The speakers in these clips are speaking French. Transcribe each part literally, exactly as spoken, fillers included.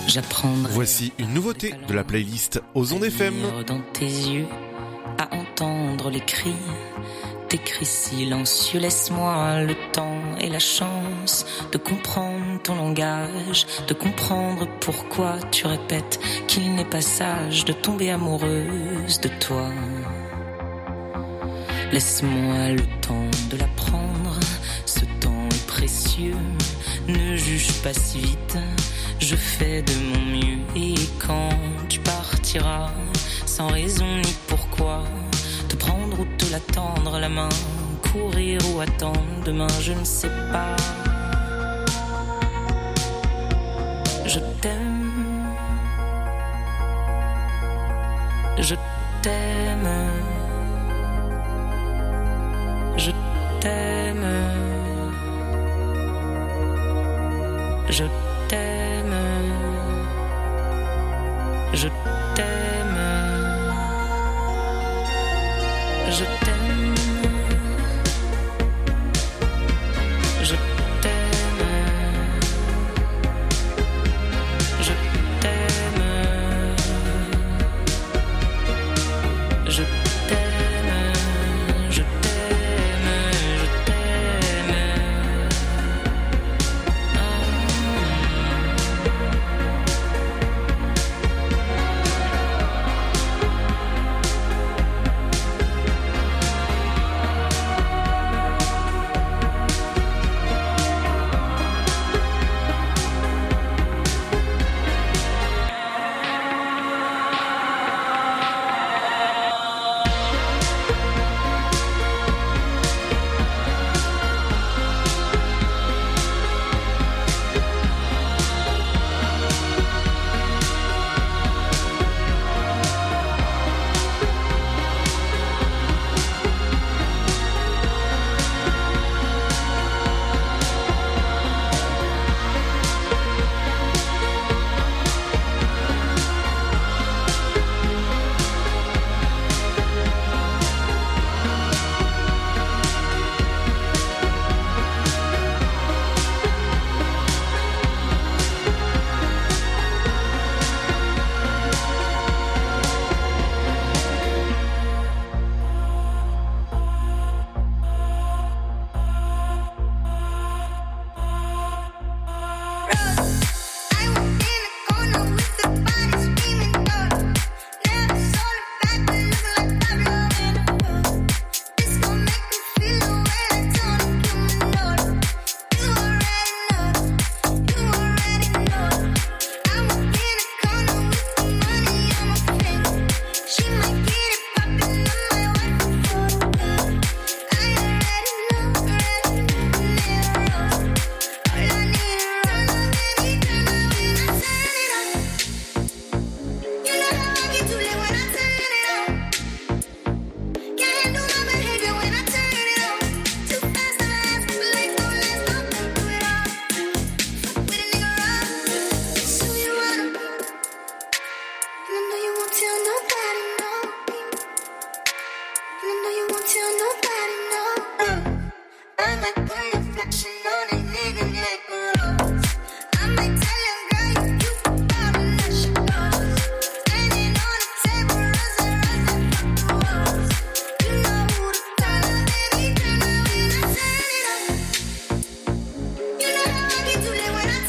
J'apprendrai. Voici une nouveauté de la playlist Ozon F M. Dans tes yeux, à entendre les cris, tes cris silencieux. Laisse-moi le temps et la chance de comprendre ton langage, de comprendre pourquoi tu répètes qu'il n'est pas sage de tomber amoureuse de toi. Laisse-moi le temps de l'apprendre, ce temps est précieux. Ne juge pas si vite, je fais de mon mieux. Et quand tu partiras, sans raison ni pourquoi, te prendre ou te la tendre la main, courir ou attendre demain, je ne sais pas. Je t'aime, je t'aime, je t'aime, je t'aime, je t'aime, je t'aime, je t'aime, je t'aime, je t'aime, je t'aime, je t'aime.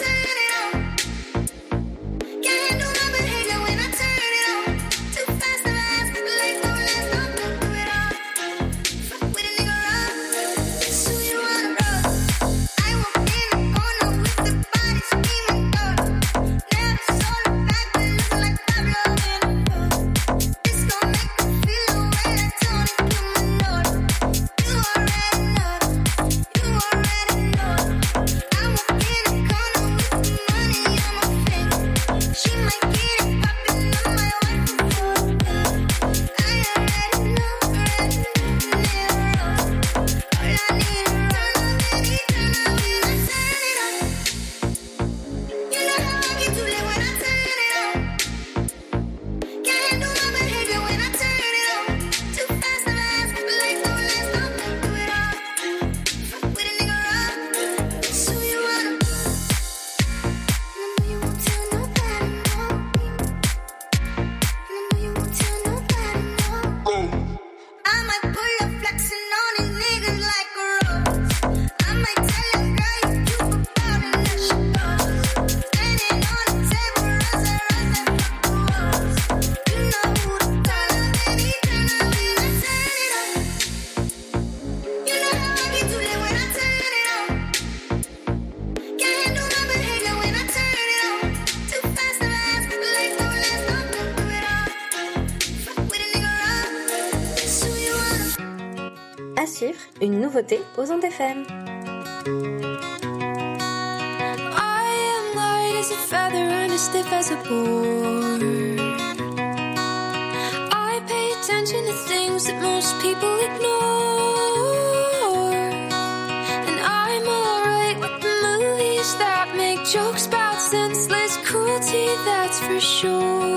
Too fast. suivre une nouveauté aux ondes F M. I am light as a feather and as stiff as a board. I pay attention to things that most people ignore. And I'm alright with the movies that make jokes about senseless cruelty, that's for sure.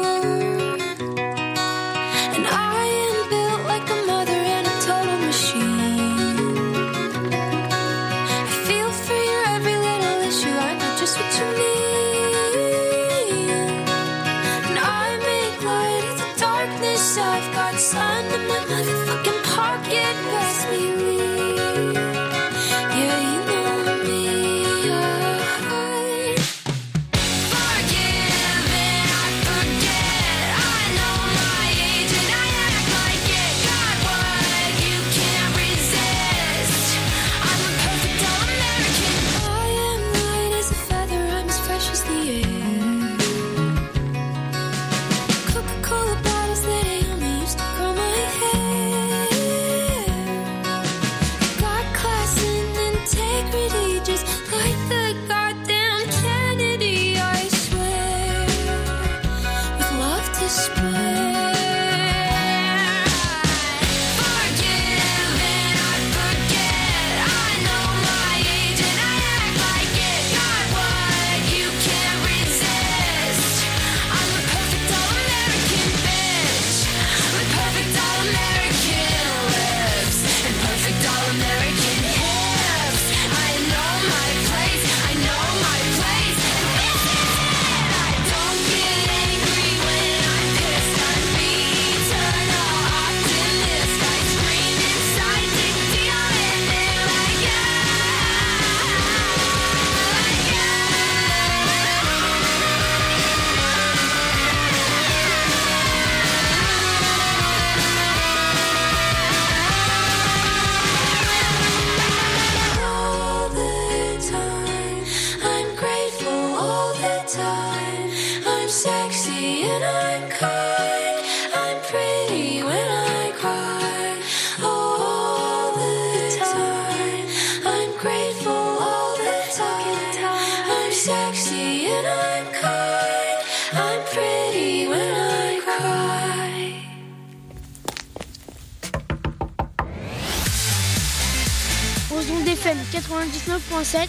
quatre-vingt-dix-neuf point sept,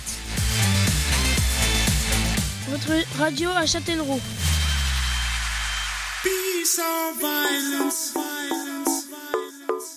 votre radio à Châtellerault. Peace or violence, violence, violence.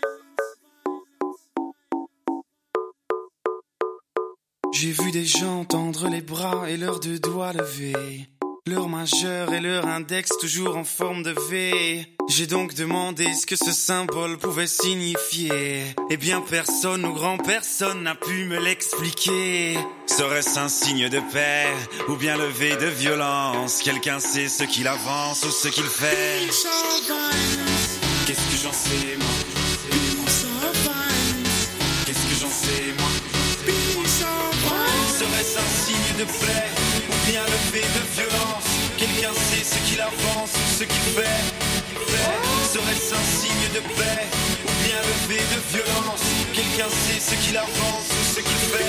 J'ai vu des gens tendre les bras et leurs deux doigts levés, leur majeur et leur index toujours en forme de V. J'ai donc demandé ce que ce symbole pouvait signifier. Eh bien personne ou grand personne n'a pu me l'expliquer. Serait-ce un signe de paix ou bien le V de violence? Quelqu'un sait ce qu'il avance ou ce qu'il fait? Qu'est-ce que j'en sais moi? Qu'est-ce que j'en sais moi? Serait-ce un signe de paix ou bien le V de violence? Quelqu'un sait ce qu'il avance ou ce qu'il fait? Serait-ce un signe de paix ou bien le V de violence? Quelqu'un sait ce qu'il avance ou ce qu'il fait?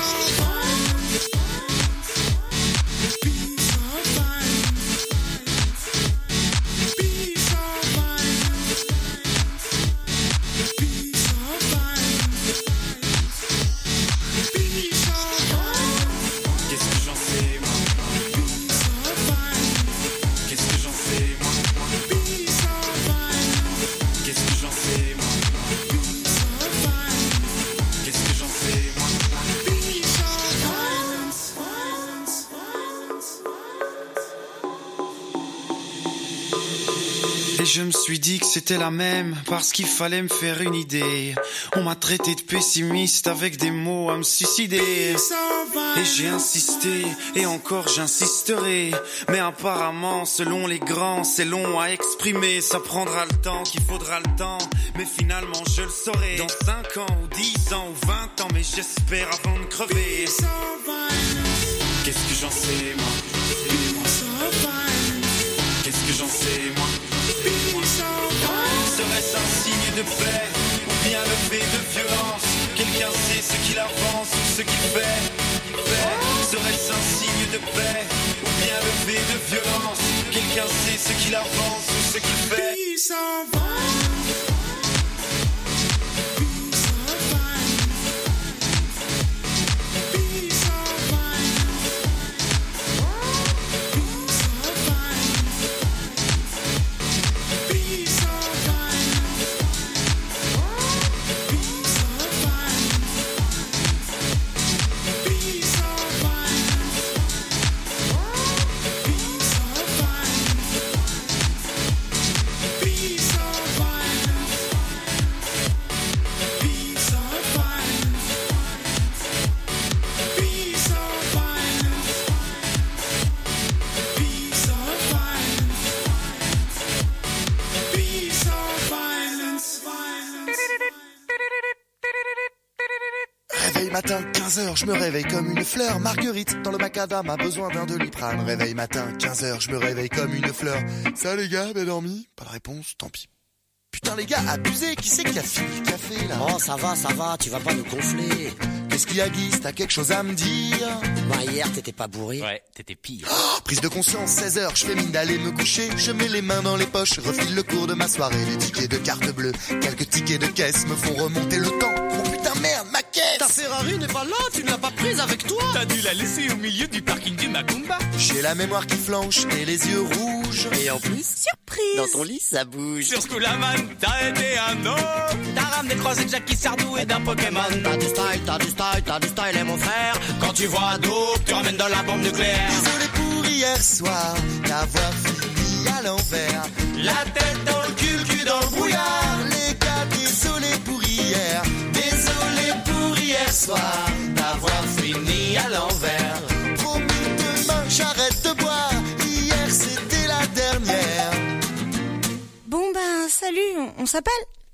Et je me suis dit que c'était la même, parce qu'il fallait me faire une idée. On m'a traité de pessimiste avec des mots à me suicider. Et j'ai insisté, et encore j'insisterai. Mais apparemment, selon les grands, c'est long à exprimer. Ça prendra le temps qu'il faudra le temps, mais finalement je le saurai. Dans cinq ans, ou dix ans, ou vingt ans, mais j'espère avant de crever. Qu'est-ce que j'en sais, moi? Qu'est-ce que j'en sais, moi? Serait-ce un signe de paix ou bien le V de violence? qu'il avance ou ce qu'il fait, fait. Serait-ce un signe de paix ou bien levé de violence? Quelqu'un sait ce qu'il avance ou ce qu'il fait. Peace of violence. Matin, quinze heures, je me réveille comme une fleur. Marguerite, dans le macadam, a besoin d'un Doliprane. Réveil matin, quinze heures, je me réveille comme une fleur. Ça les gars, bien dormi? Pas de réponse, tant pis. Putain les gars, abusé, qui c'est qui a fini le café là? Oh ça va, ça va, tu vas pas nous gonfler. Qu'est-ce qu'il y a Guy? T'as quelque chose à me dire? Bah hier t'étais pas bourré. Ouais, t'étais pire. Oh, prise de conscience, seize heures, je fais mine d'aller me coucher. Je mets les mains dans les poches, refile le cours de ma soirée. Les tickets de carte bleue, quelques tickets de caisse me font remonter le temps. Oh putain merde, ma caisse! Ta Ferrari n'est pas là, tu ne l'as pas prise avec toi. T'as dû la laisser au milieu du parking du Macumba. J'ai la mémoire qui flanche et les yeux rouges. Et en plus, surprise, dans ton lit ça bouge. Sur ce coup la man, t'as été un homme. T'as ramené croisé de Jackie Sardou et d'un Pokémon. T'as du style, t'as du style, t'as du style et mon frère. Quand tu vois Dope, tu ramènes dans la bombe nucléaire. Désolé pour hier soir, d'avoir fini à l'envers. La tête dans le cul, le cul dans le brouillard. Les gars, désolé pour hier. Désolé pour hier soir, d'avoir fini à l'envers. Promis demain, j'arrête de boire. Hier, c'était la dernière. Bon ben, salut, on, on s'appelle?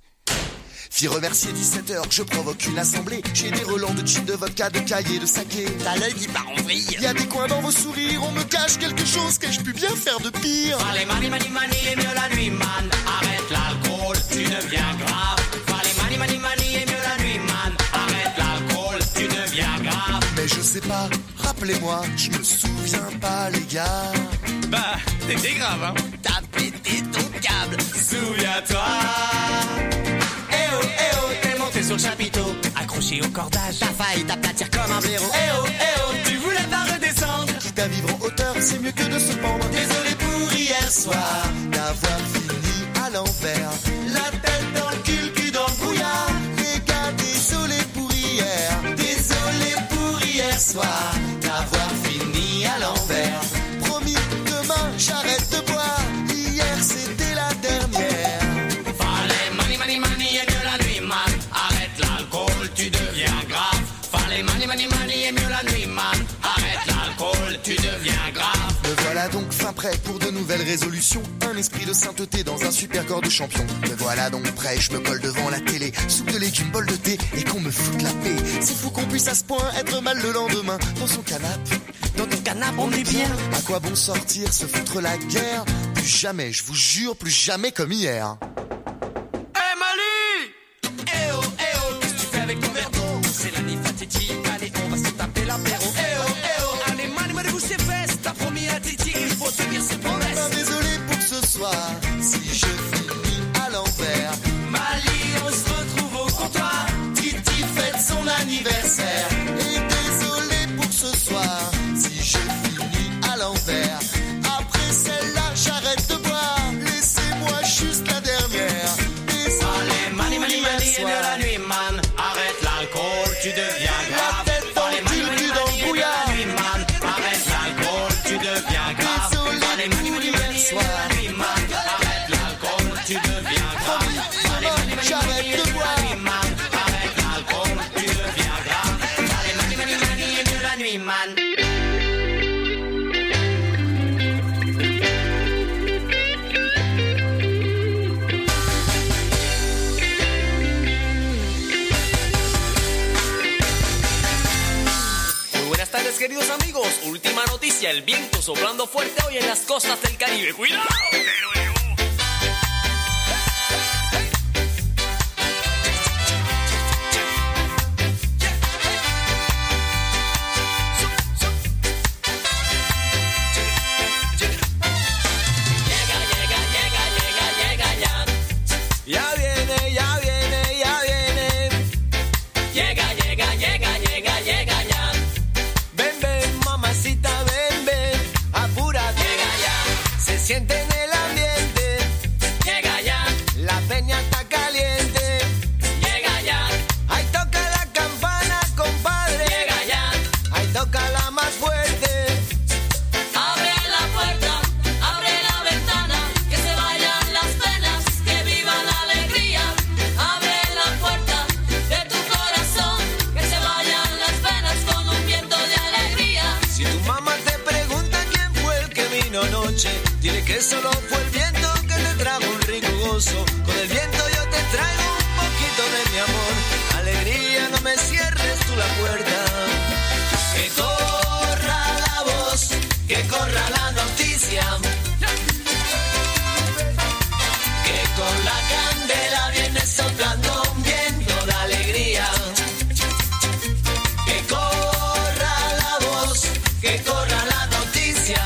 Fille remercier dix-sept heures, je provoque une assemblée. J'ai des relents de gin, de vodka, de cahiers, de saké. T'as l'œil qui part en vrille. Y'a des coins dans vos sourires, on me cache quelque chose que je puis bien faire de pire. Fallait mani mani mani et mieux la nuit man. Arrête l'alcool, tu deviens grave. Fallait mani mani mani et mieux la nuit man. Arrête l'alcool, tu deviens grave. Mais je sais pas, rappelez-moi, je me souviens pas les gars. Bah, t'étais grave hein. T'as pété ton câble. Souviens-toi. Eh oh, eh oh, t'es monté sur le chapiteau, accroché au cordage. T'as failli t'aplatir comme un blaireau. Eh oh, eh oh, tu voulais pas redescendre. Quitte à vivre en hauteur, c'est mieux que de se pendre. Désolé pour hier soir, d'avoir fini à l'envers. La tête dans le cul, le cul dans le brouillard. Les gars, désolé pour hier. Désolé pour hier soir, d'avoir fini à l'envers. Promis, demain, j'arrête de boire. Hier, c'était la dernière. Fallait mani mani mani et mieux la nuit man. Arrête l'alcool, tu deviens grave. Fallait mani mani mani et mieux la nuit man. Arrête l'alcool, tu deviens grave. Me voilà donc fin prêt pour de nouvelles résolutions. Un esprit de sainteté dans un super corps de champion. Me voilà donc prêt, je me colle devant la télé. Soupe de légumes, bol de thé et qu'on me foute la paix. C'est fou qu'on puisse à ce point être mal le lendemain. Dans son canapé, dans ton canapé, on est bien. À quoi bon sortir, se foutre la guerre? Plus jamais, je vous jure, plus jamais comme hier. Hey Mali! Eh oh, eh oh, qu'est-ce que tu fais avec ton verre d'eau? C'est la nuit fatidique, allez on va se taper l'apéro. Eh oh, eh oh, allez Mali, Mali, bouge tes fesses. T'as promis à Titi, il faut tenir ses promesses. Ben, désolé pour ce soir, si je finis à l'envers. Mali, on se retrouve au comptoir. Titi fête son anniversaire. Et désolé pour ce soir, si je finis à l'envers. Après celle-là, j'arrête de boire. Laissez-moi juste la dernière. Allez, mani mani mani et mieux la nuit man. Arrête l'alcool, tu deviens grave. La tête dans le cul, cul dans le brouillard. Arrête l'alcool, tu deviens grave. Désolé mani mani mani et mieux la nuit man. Arrête l'alcool, tu deviens grave. Demain, j'arrête de boire. Arrête l'alcool, tu deviens grave. Allez, mani mani mani et mieux la nuit man. Queridos amigos, última noticia, el viento soplando fuerte hoy en las costas del Caribe. ¡Cuidado! gozo. Con el viento yo te traigo un poquito de mi amor. Alegría, no me cierres tú la puerta. Que corra la voz, que corra la noticia. Que con la candela viene soplando un viento de alegría. Que corra la voz, que corra la noticia.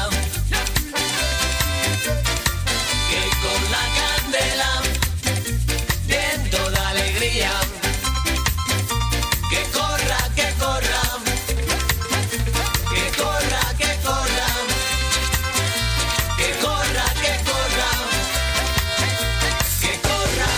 Que con la candela, viento de alegría. Que corra, que corra. Que corra, que corra. Que corra, que corra. Que corra.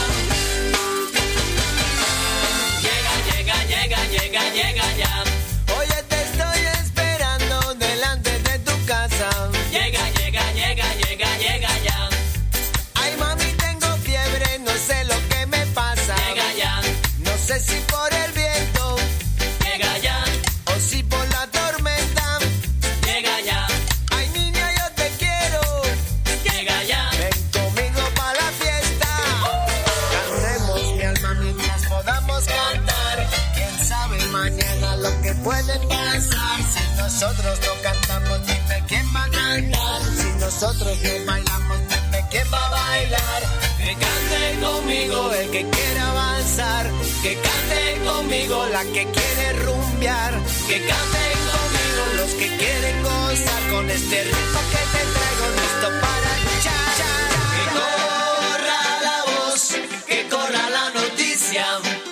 Llega, llega, llega, llega, llega ya. Oye, te estoy esperando delante de tu casa. Llega, llega, llega, llega, llega ya. Ay, mami, tengo fiebre, no sé lo que me pasa. Llega ya. No sé si por el viento. Llega ya. O si por la tormenta. Llega ya. Ay, niña, yo te quiero. Llega ya. Ven conmigo pa' la fiesta. Cantemos, mi alma, mientras podamos cantar. Quién sabe mañana lo que puede pasar. Si nosotros no cantamos, dime quién va a cantar. Si nosotros no bailamos, dime quién va a bailar. Que cante conmigo el que quiere avanzar. Que cante conmigo la que quiere rumbear. Que canten conmigo los que quieren gozar. Con este ritmo que te traigo listo para echar. Que corra la voz, que corra la noticia.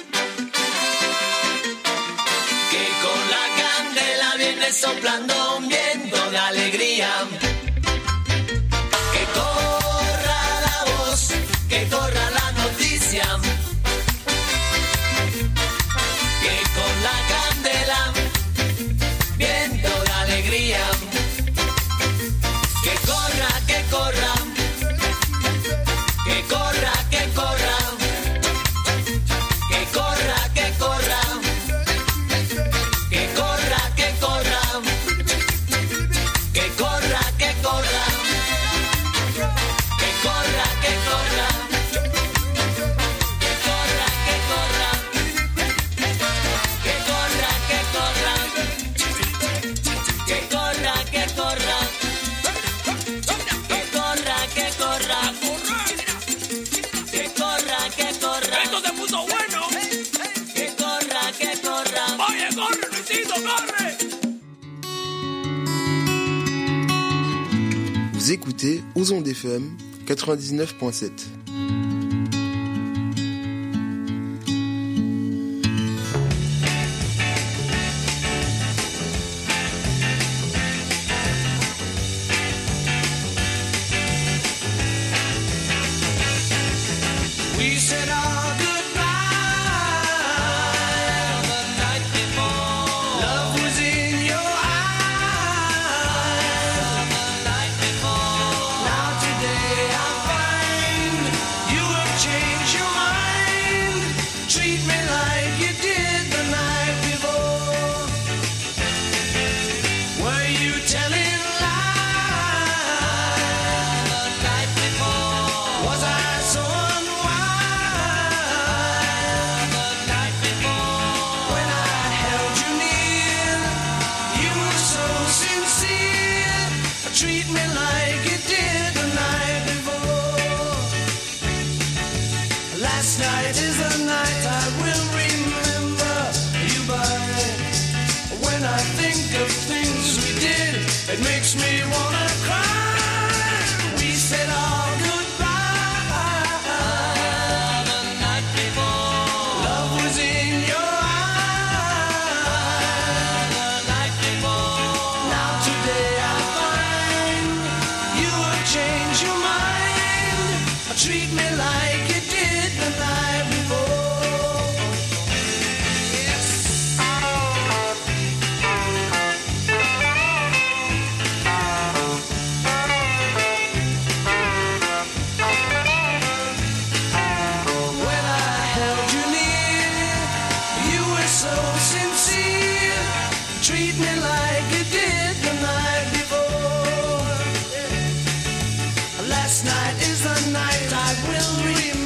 Que con la candela viene soplando un viento de alegría. Que corra la voz, que corra la noticia. Que con la candela, viento de alegría. Que corra, que corra. Que corra, que corra. Que corra, que corra. Que corra, que corra. Que corra, que corra. Que corra, que corra. Que corra, que corra. Que corra, que corra. Que corra, que corra. Que corra, que corra. Que corra, que corra. Esto se puso bueno. Que corra, que corra. Oye, corre, Luisito, corre. Vous écoutez Aux Ondes F M quatre-vingt-dix-neuf point sept. We said our goodbye the night before. Love was in your eyes the night before. Now today I find you have changed your mind. Treat me like you did the night before. Were you telling lies the night before? Was I so unwise the night before? When I held you near, you were so sincere. Treat me like you did the night before. Last night is the night I will remember you by. When I think of things we did, it makes me wanna cry. We said our goodbye the night before. Love was in your eyes the night before. Now today I find you have changed your mind. Treat me like you did the night before. Yes. Last night is the night I will remember.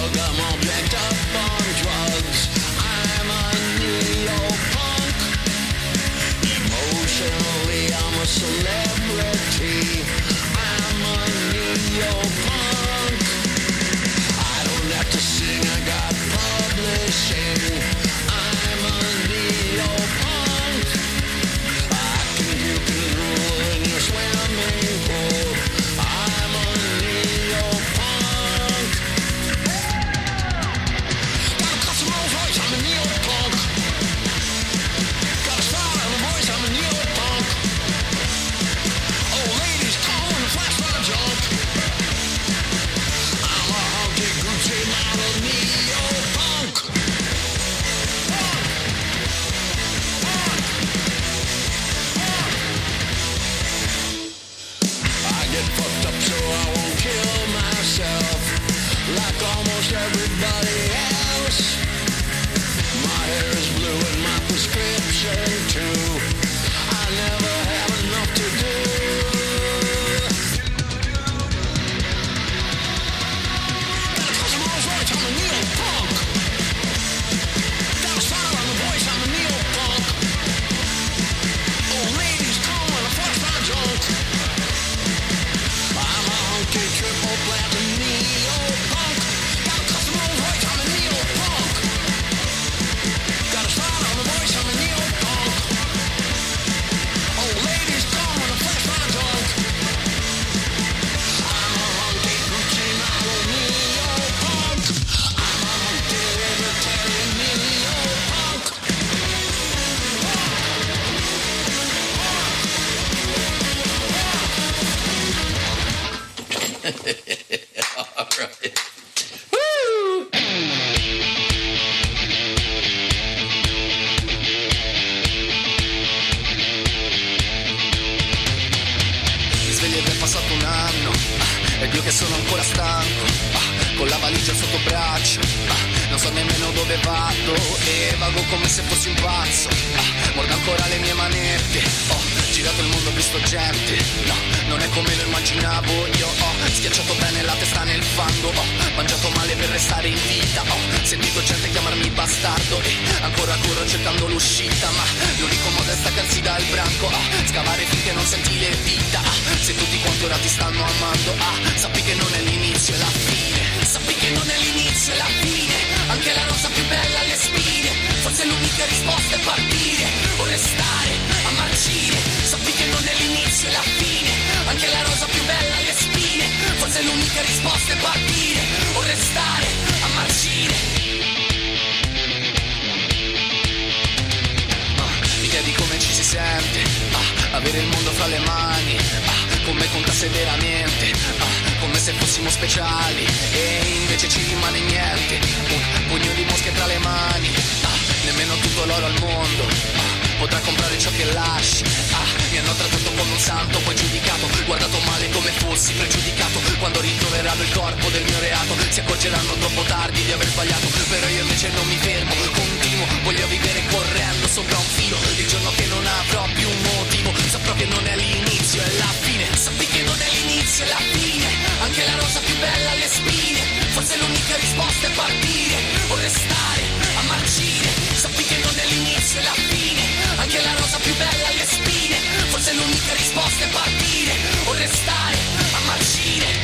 drug, I'm all jacked up on drugs. I'm a neo-punk. Emotionally, I'm a celebrity. I'm a neo-punk. I don't have to sing, I got publishing. I'm a neo-punk. I can puke and drool in your swimming pool. I'm a neo-punk. Got a custom Rolls Royce, I'm a neo-punk. Got a style and a voice, I'm a neo-punk. Old ladies calling the flash by the junk. I'm a hunky Gucci model neo-punk. I get fucked up so I won't kill myself, like almost everybody else. My hair is blue and my prescription too. I never have enough to do. Got a custom Rolls Royce, I'm a neo-punk. Got a style and a voice, I'm a neo-punk. Old ladies come when I flash my junk. I'm a hunky triple platinum neo-punk. Got a custom Rolls Royce, I'm a neo-punk. Got a style and a voice, I'm a neo-punk. Old ladies come when I flash my junk. I'm a hunky Gucci model neo-punk. I'm a hunky libertarian neo-punk. All right. Woo! Mi sveglio ed è passato un anno, ah, ed io che sono ancora stanco, ah, con la valigia sotto braccio, ah, non so nemmeno dove vado e vago come se fossi un pazzo, ah, mordo ancora le mie manette, ho girato il mondo, ho visto gente, no, non è come lo immaginavo, io ho schiacciato bene la testa nel fango, ho mangiato male per restare in vita, ho sentito gente chiamarmi bastardo e ancora corro cercando l'uscita, ma l'unico modo è staccarsi dal branco, ah, scavare finché non senti le dita, ah, se tutti quanti ora ti stanno amando, ah, sappi che non è l'inizio e la fine, sappi che non è l'inizio e la fine, anche la rosa più bella alle spine, forse l'unica risposta è partire o restare a marcire, sappi che non è l'inizio e la fine, anche la rosa più bella alle spine, forse l'unica risposta è partire o restare a marcire. Ah, l'idea di come ci si sente, ah, avere il mondo fra le mani, ah, con me contasse veramente, ah, come se fossimo speciali e invece ci rimane niente, un pugno di mosche tra le mani, ah, nemmeno tutto l'oro al mondo, ah, potrà comprare ciò che lasci, ah, mi hanno trattato come un santo, poi giudicato, guardato male come fossi pregiudicato, quando ritroveranno il corpo del mio reato, si accorgeranno troppo tardi di aver sbagliato, però io invece non mi fermo, continuo, voglio vivere correndo sopra un filo, il giorno che non avrò più un motivo, saprò che non è l'inizio e la fine, sappi che non è l'inizio e la fine, anche la rosa più bella alle spine, forse l'unica risposta è partire o restare a marcire, sappi che non è l'inizio e la fine, anche la rosa più bella alle spine, forse l'unica risposta è partire o restare a marcire.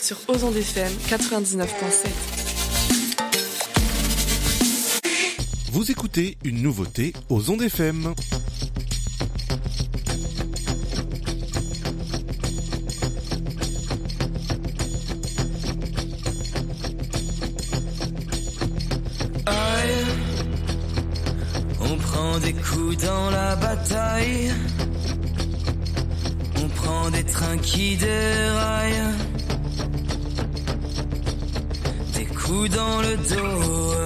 sur Ozon F M quatre-vingt-dix-neuf virgule sept. Vous écoutez une nouveauté aux ondes F M. Aïe, on prend des coups dans la bataille, on prend des trains qui déraillent, des coups dans le dos.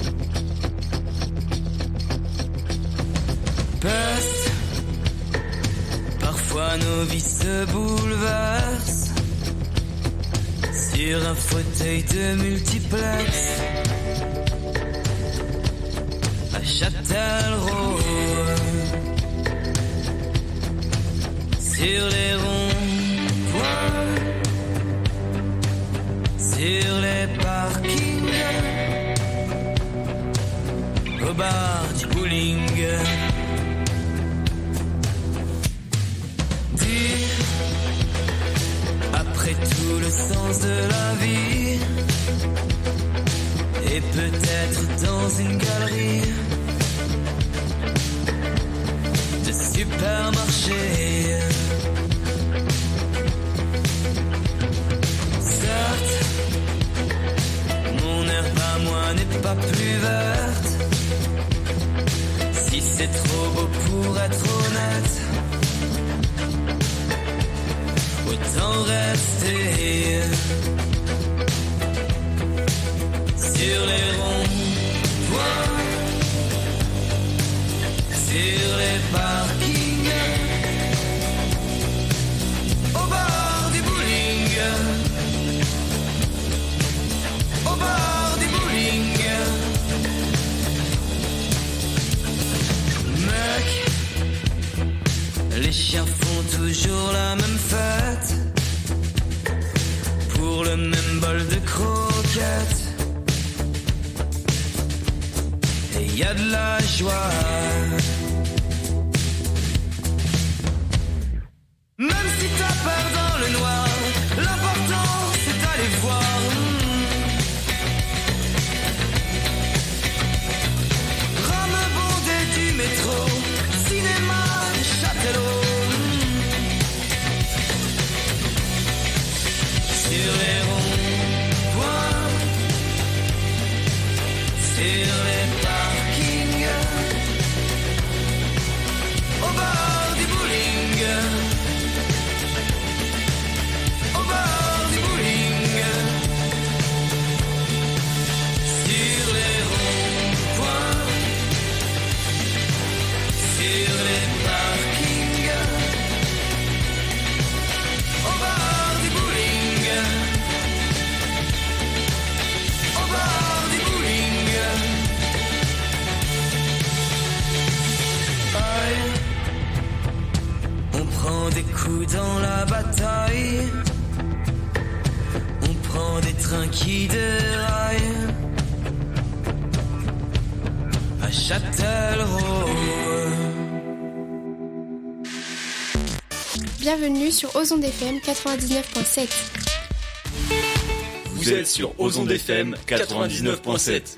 Passe, parfois nos vies se bouleversent sur un fauteuil de multiplex à Châtellerault, sur les ronds-points, sur les parkings, au bar du bowling. Après tout le sens de la vie, et peut-être dans une galerie de supermarché. Certes, mon herbe à moi n'est pas plus verte, si c'est trop beau pour être honnête, autant rester sur les ronds-points, sur les parkings, au bar du bowling, au bar du bowling. Mec, les chiens font toujours la même fête pour le même bol de croquettes. Et y a de la joie, même si t'as peur dans le noir, l'important c'est d'aller voir. Rame bondé du métro, cinéma Châtellerault. Sur les ronds-points, sur les parkings, au bar du bowling, au bar du bowling. Sur les ronds-points, sur les parkings, au bar du bowling, au bar du bowling. Aïe, on prend des coups dans la bataille, on prend des trains qui déraillent à Châtellerault. Bienvenue sur Ozon F M quatre-vingt-dix-neuf virgule sept. Vous êtes sur Ozon F M quatre-vingt-dix-neuf virgule sept.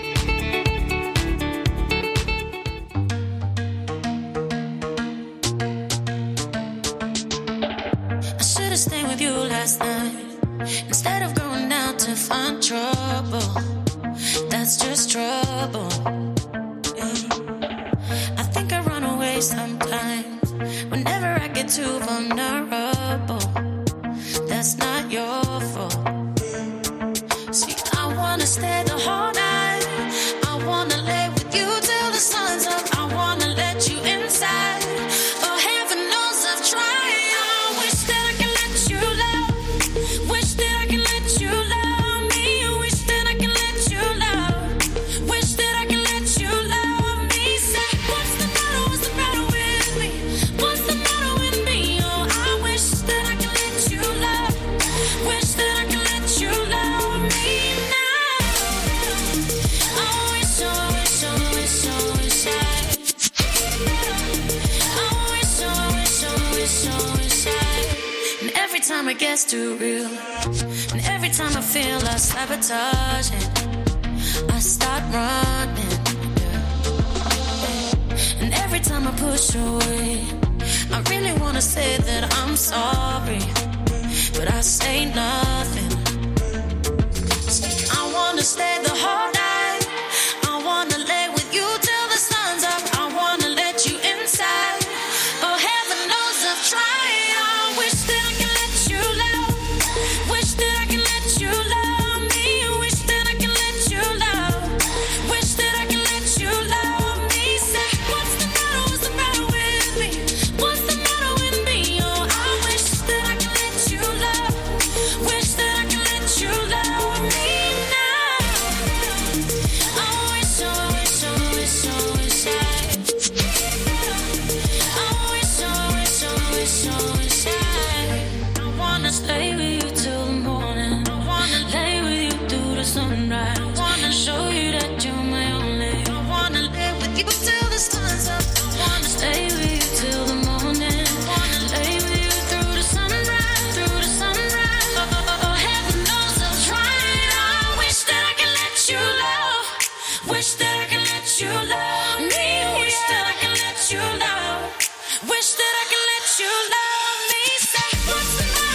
I should've stayed with you last night instead of going out to find trouble. That's just trouble. I think I run away sometimes whenever I get too vulnerable. That's not your fault. See, I wanna stay the whole night. I wanna lay with you till the sun's up. I wanna let you inside. Oh, heaven knows I've tried. I wish that I can let you love. Wish that I can let you love me. Wish that I can let you love. Wish that I can let you love me. Say, what's the matter? What's the matter with me? What's the matter with me? Oh, I wish that I can let you love. Wish that I can let you love me now. I wish, I wish, I wish, I wish I. I wish, I wish, I wish, I wish I. And every time it gets too real, time I feel like sabotaging, I start running. And every time I push away, I really wanna say that I'm sorry, but I say nothing. I wanna stay the whole night, I wanna lay with you till the sun's up, I wanna let you inside. Oh, heaven knows I've tried. I wish that I can let you love, wish that I can let you love me, wish that I can let you love, wish that I can let you love me. Say, what's the matter, what's the matter with me, what's the matter with me? Oh, I wish that I can let you love, wish that I can let you love me now. I wish, I wish, I wish, I wish I stay with you till the morning, I wanna lay with you through the sunrise, I wanna show you that you're my only, I wanna live with you till the sun's up, I wanna stay with you till the morning, I wanna lay with you through the sunrise, through the sunrise. Oh, oh, oh, heaven knows I've tried. I wish that I can let you love, wish that I can let you love me, wish that I can let you love, wish that I can let you love me. Say, what's the matter?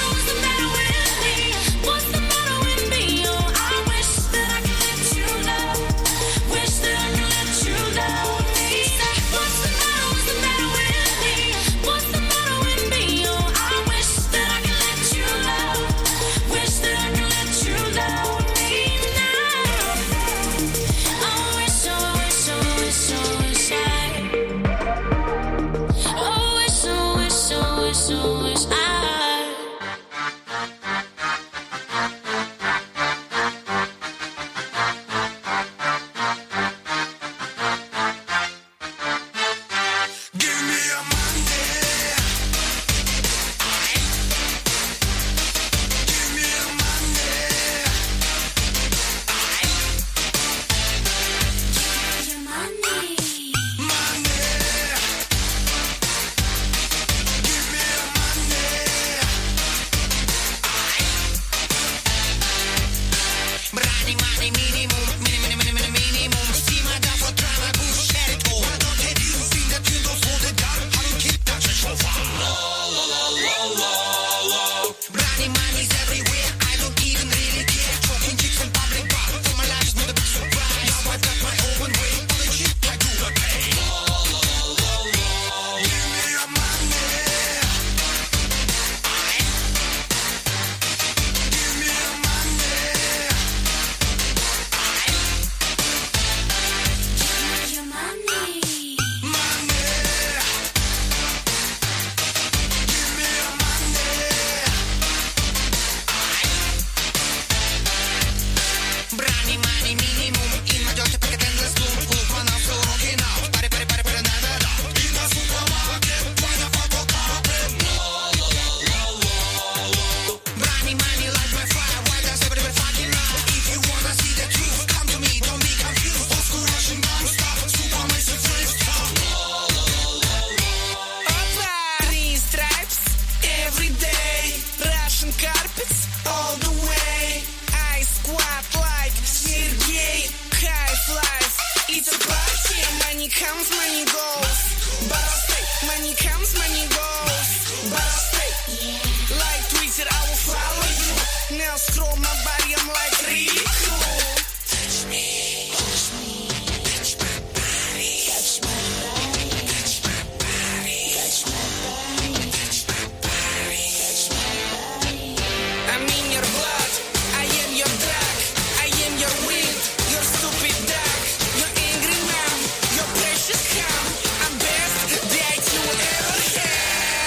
Your precious calm, I'm best that you ever had.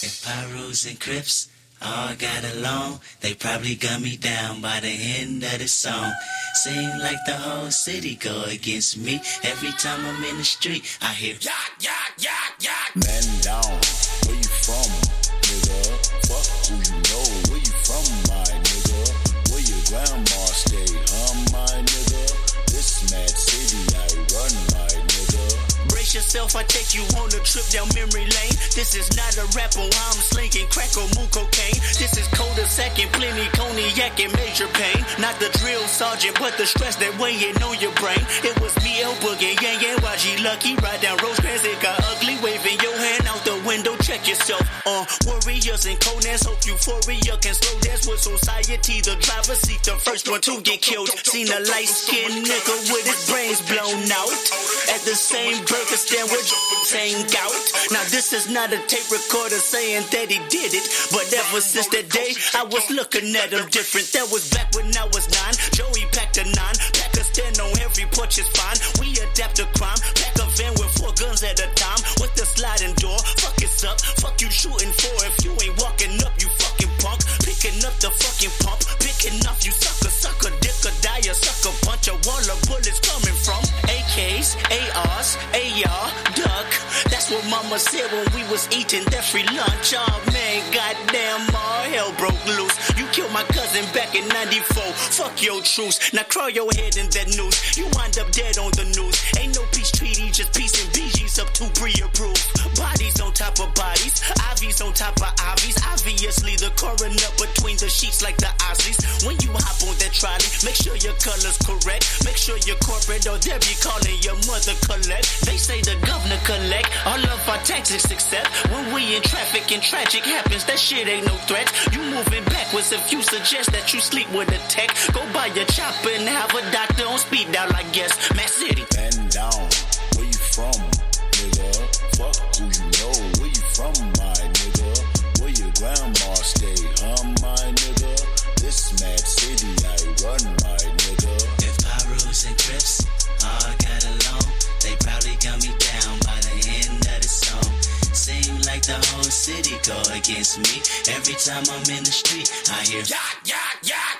If Pyrus and Crips all got along, they probably gun me down by the end of the song. Seem like the whole city go against me. Every time I'm in the street, I hear yak, yak, yak, yak. Man down, where you from, nigga? Fuck who you know, where you from, my nigga? Where your grandma stay, huh, my nigga? This mad city I run, my nigga. Brace yourself, I take you on a trip down memory lane. This is not a rap on how I'm slinging crack or moo cocaine. This is cul-de-sac and plenty cognac and major pain. Not the drill sergeant, but the stress that weighing on your brain. It was me, El Boogie, Yang Yang, Y G Lucky. Ride down Rosecrans, it got ugly. Waving your hand out the window, check yourself. Uh, warriors and Conans, hope euphoria can slow dance with society. The driver seat, the first one to get killed. Seen a light-skinned nigga with his brains blown out. At the same burger stand with saying gout. Now this is not a tape recorder saying that he did it, but ever since that day I was looking at him different. That was back when I was nine. Joey packed a nine, pack a stand on every porch is fine. We adapt to crime, pack a van with four guns at a time. With the sliding door, fuck it's up. Fuck you shooting for if you ain't walking up, you fucking punk. Picking up the fucking pump, picking up you sucker, sucker, dick or die, a sucker punch. A wall of bullets coming from A Ks, A Rs, A R, duck. That's what mama said when we was eating that free lunch. Oh man, goddamn, all hell broke loose. You killed my cousin back in ninety-four. Fuck your truce. Now crawl your head in that noose. You wind up dead on the news. Ain't no peace treaty, just peace and B Gs up to pre-approved. Bodies on top of bodies, I Vs on top of I Vs. Obviously the coroner between the sheets like the Osleys. When you hop on that trolley, make sure your color's correct. Make sure you're corporate or they'll be calling your mother collect. They say the governor collect all of our taxes except when we in traffic and tragic happens. That shit ain't no threat. You moving backwards if you suggest that you sleep with a tech. Go buy your chopper and have a doctor on speed dial, I guess. Matt City. Man down, where you from, nigga? Fuck who you know, where you from, my nigga? Where your grandma stay, huh, my nigga? This mad city I run, my nigga. If Pyrus and Crips all got along, they probably gun me down by the end of the song. Seem like the whole city go against me. Every time I'm in the street, I hear yak, yak, yak.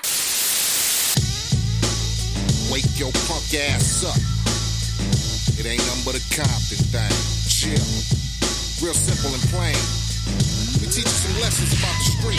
Wake your punk ass up. It ain't nothing but a Compton thing. Chill. Real simple and plain. We teach you some lessons about the street.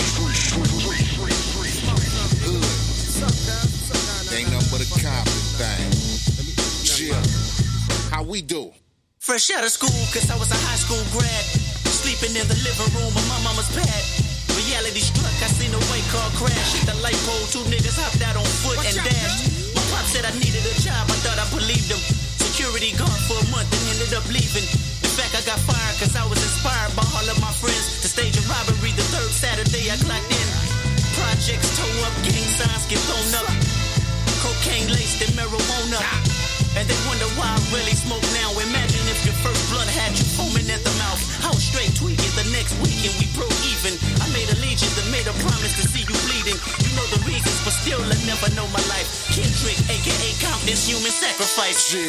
Hood. Ain't nothing but a Compton thing. Chill. How we do? Fresh out of school, cause I was a high school grad. Sleeping in the living room of my mama's pad. Reality struck, I seen a white car crash. Hit the light pole, two niggas hopped out on foot and dashed. My pop said I needed a job, I thought I believed him. Security guard for a month and ended up leaving. In fact, I got fired cause I was inspired by all of my friends to stage a robbery the third Saturday I clocked in. Projects toe up, gang signs get thrown up. Cocaine laced and marijuana. And they wonder why I really smoke now. Imagine if your first blunt had you foaming at the mouth. I was straight tweaking the next week and we broke even. I made allegiance and made a promise to see you bleeding. You know the reasons, but still I never know my life. Kendrick, aka Compton's human sacrifice. Yeah.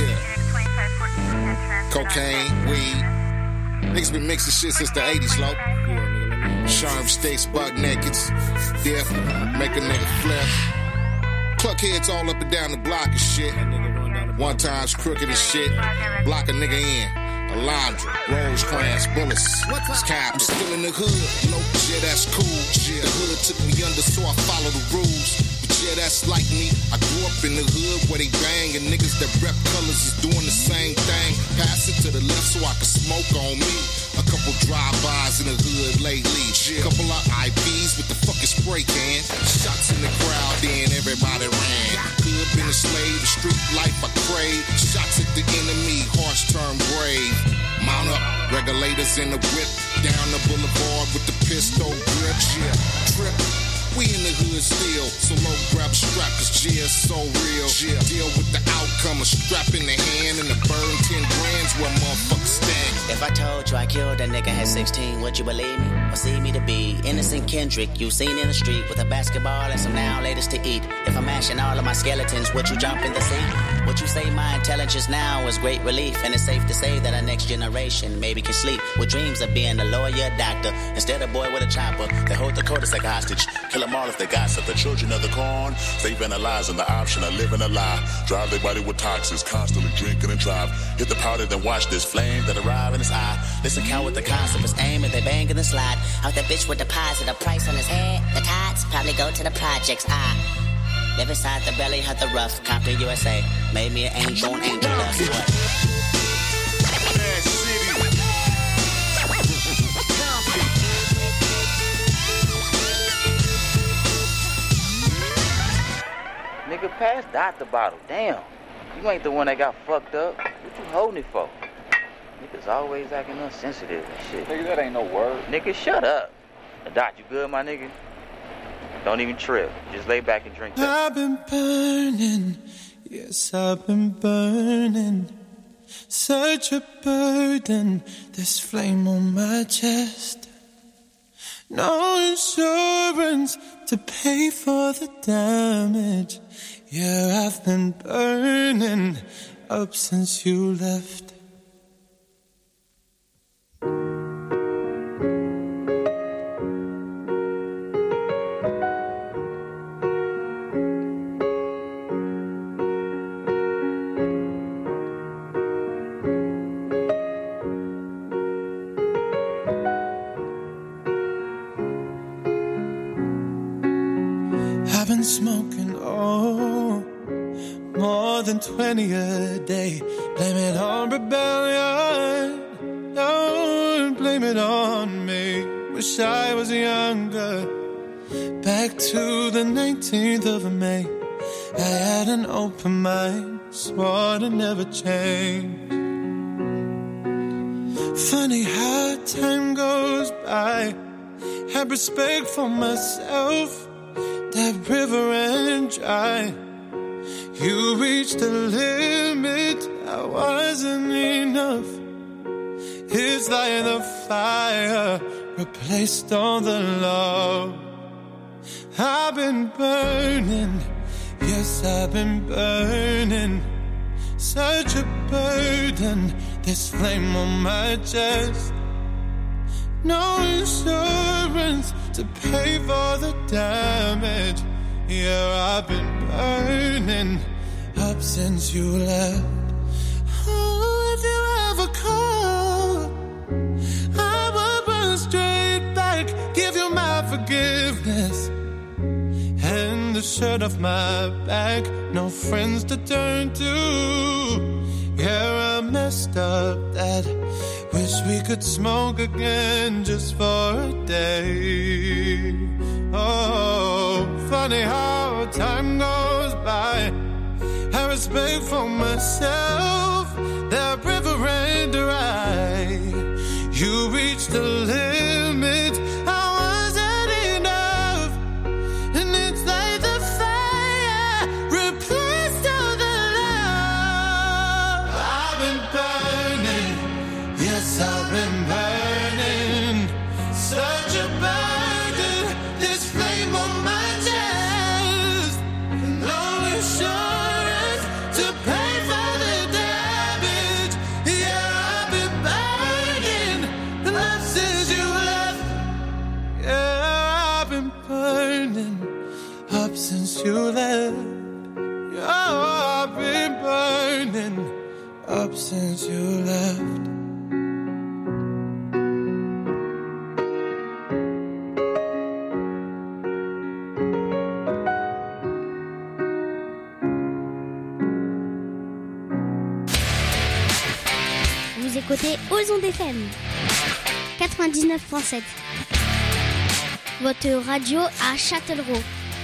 Cocaine, weed. Niggas been mixing shit since the eighties, low. Sharp stakes, buck nakeds. Death, make a nigga flip. Cluck heads all up and down the block and shit. One time's crooked as shit. Block a nigga in. Alondra, Rosecrans, bullets. It's cops. Still in the hood. Low, yeah, that's cool. Yeah, the hood took me under, so I follow the rules. But yeah, that's like me. I grew up in the hood where they bang, and niggas that rep colors is doing the same thing. Pass it to the left so I can smoke on me. A couple drive-bys in the hood lately. Yeah. Couple of I Ps with the fucking spray can. Shots in the crowd, then everybody ran. Hood been a slave, the street life I crave. Shots at the enemy, hearts turn brave. Mount up, regulators in the whip. Down the boulevard with the pistol grip. Yeah, trip. We in the hood still, so low grab strap, cause G's so real. Yeah. Deal with the outcome, a strap in the hand and a burn ten grams where motherfuckers stand. If I told you I killed a nigga at sixteen, would you believe me? Or see me to be innocent Kendrick you seen in the street with a basketball and some now latest to eat? If I'm mashing all of my skeletons, would you jump in the sea? Would you say my intelligence now is great relief? And it's safe to say that our next generation maybe can sleep with dreams of being a lawyer, doctor, instead of boy with a chopper. They hold the codice like a hostage, kill them all if they gossip. The children of the corn, saving their lives and the option of living a lie. Drive their body with toxins, constantly drinking and drive. Hit the powder, then watch this flame that arrive in his eye. This account with the concept is aim and they bang in the slide. Out that bitch with deposit a price on his head. The tides probably go to the projects. I live inside the belly of the rough. Compton, U S A. Made me an angel and angel dust. What? Nigga, pass Dot the bottle. Damn. You ain't the one that got fucked up. What you holding it for? Niggas always acting insensitive and shit. Nigga, that ain't no word. Nigga, shut up. Dot, you good, my nigga? Don't even trip. Just lay back and drink that. I've been burning. Yes, I've been burning. Such a burden. This flame on my chest. No insurance to pay for the damage. Yeah, I've been burning up since you left. I've been smoking, oh, more than twenty a day. Blame it on rebellion, don't blame it on me. Wish I was younger, back to the nineteenth of May. I had an open mind, swore to never change. Funny how time goes by, have respect for myself. That river ran dry. You reached the limit, I wasn't enough. It's like the fire replaced all the love. I've been burning, yes, I've been burning. Such a burden, this flame on my chest. No insurance to pay for the damage. Yeah, I've been burning up since you left. Oh, if you ever call, I will run straight back, give you my forgiveness and the shirt off my back. No friends to turn to. Yeah, I messed up that. Wish we could smoke again just for a day. Oh, funny how time goes by. Have respect for myself. That river ran dry. You reached the limit. I wasn't enough. And it's like the fire replaced all the love. I've been burning. Yes, I've been burning. Such a burden. This flame on my chest. No insurance to pay for the damage. Yeah, I've been burning. Love since you left. Yeah, I've been burning up since you left. Yeah, I've been burning up since you left. Écoutez Ozon F M quatre-vingt-dix-neuf virgule sept. Votre radio à Châtellerault.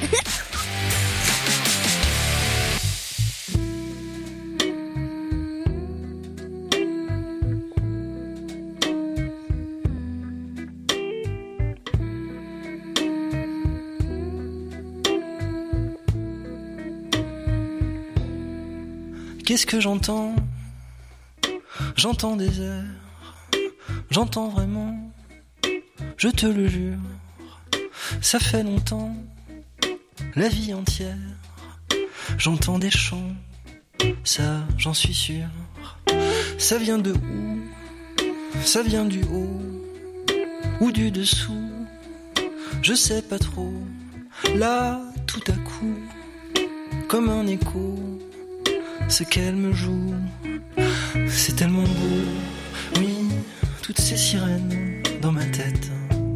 Qu'est-ce que j'entends ? J'entends des heures, j'entends vraiment, je te le jure, ça fait longtemps, la vie entière, j'entends des chants, ça j'en suis sûr. Ça vient de où? Ça vient du haut ou du dessous? Je sais pas trop. Là, tout à coup, comme un écho, ce qu'elle me joue, c'est tellement beau. Oui, toutes ces sirènes dans ma tête.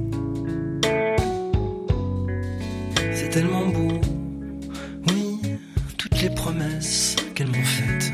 C'est tellement beau. Oui, toutes les promesses qu'elles m'ont faites.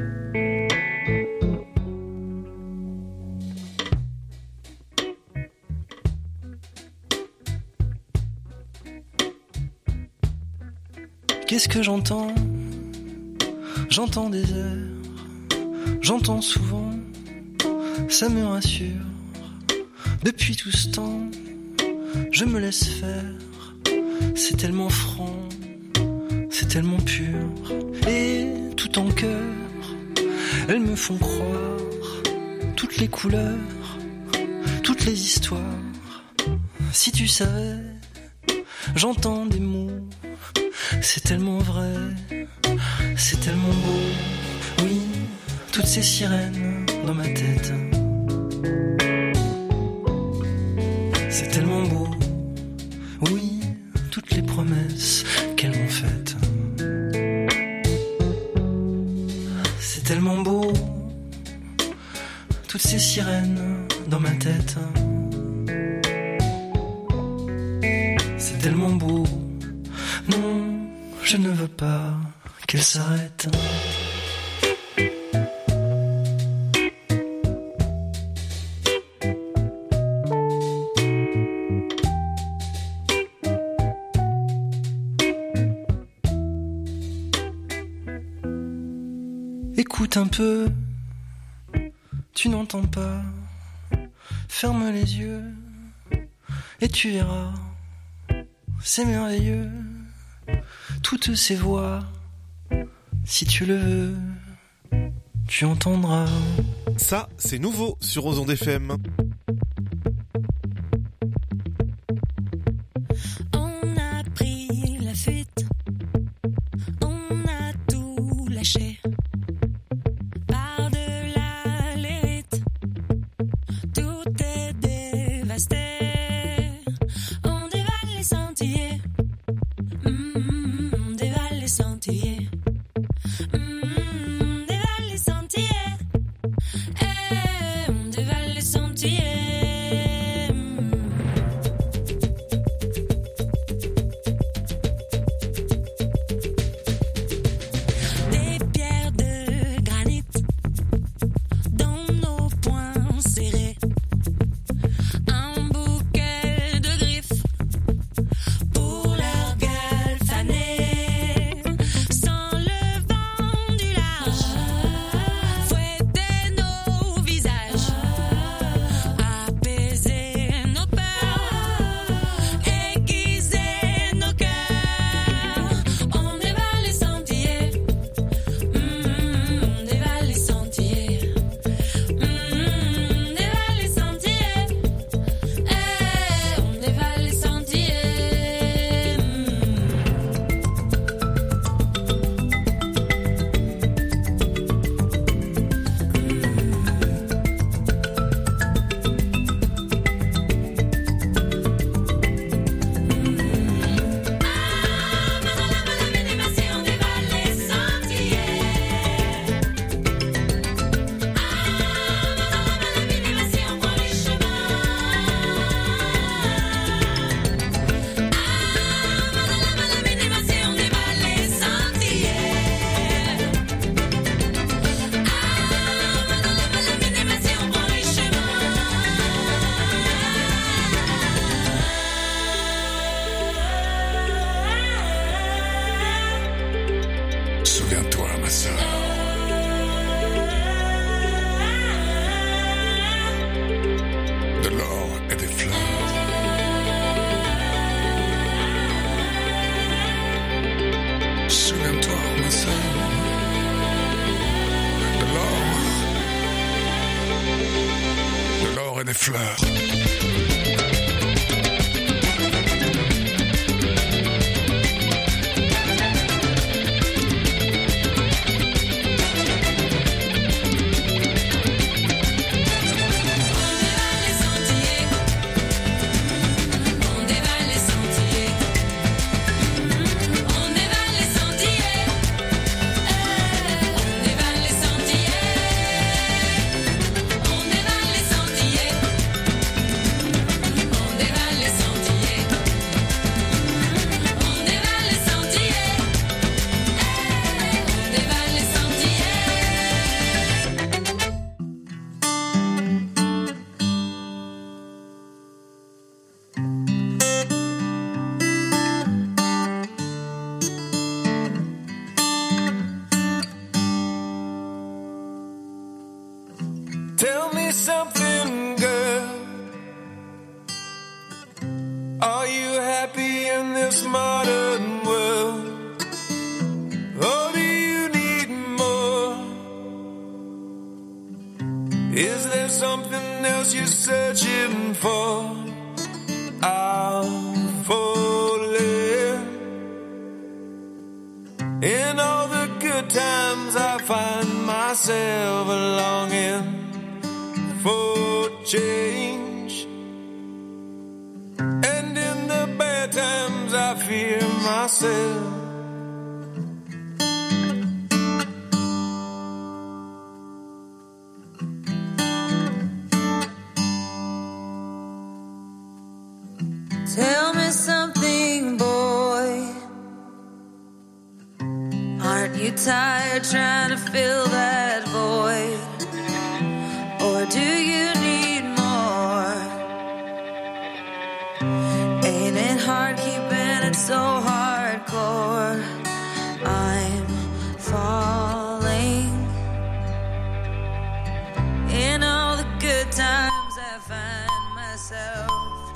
Qu'est-ce que j'entends? J'entends des airs, j'entends souvent, ça me rassure. Depuis tout ce temps, je me laisse faire. C'est tellement franc, c'est tellement pur. Et tout en cœur, elles me font croire toutes les couleurs, toutes les histoires. Si tu savais, j'entends des mots. C'est tellement vrai, c'est tellement beau. Oui, toutes ces sirènes dans ma tête. C'est tellement beau. Oui, toutes les promesses qu'elles m'ont faites. C'est tellement beau. Toutes ces sirènes dans ma tête. C'est tellement beau. Non, je ne veux pas qu'elle s'arrête. Écoute un peu, tu n'entends pas. Ferme les yeux et tu verras. C'est merveilleux. Toutes ces voix, si tu le veux, tu entendras. Ça, c'est nouveau sur Ozon F M. On a pris la fuite, on a tout lâché. Par-delà les rites, tout est dévasté. On dévale les sentiers. Mmh, on dévale les sentiers. Mmh, on dévale les sentiers. Eh, on dévale les sentiers. Des pierres de granit dans nos poings serrés. Un bouquet de griffes pour leur gueule fanée. Sans le vent du large, fouetter nos visages, apaiser nos peurs, aiguiser nos cœurs. On dévale les sentiers. Mmh, on dévale les sentiers. Mmh, on dévale les sentiers. Eh, on dévale les sentiers. Souviens-toi, ma sœur, de l'or et des fleurs. Souviens-toi, ma sœur, de l'or, de l'or et des fleurs. Are you happy in this modern world? Or do you need more? Is there something else you're searching for? I'm falling. In all the good times I find myself longing for change, and in the bad times I fear myself. Tell me something, boy. Aren't you tired trying to fill that void? Or do you need more? Ain't it hard keeping it so hardcore?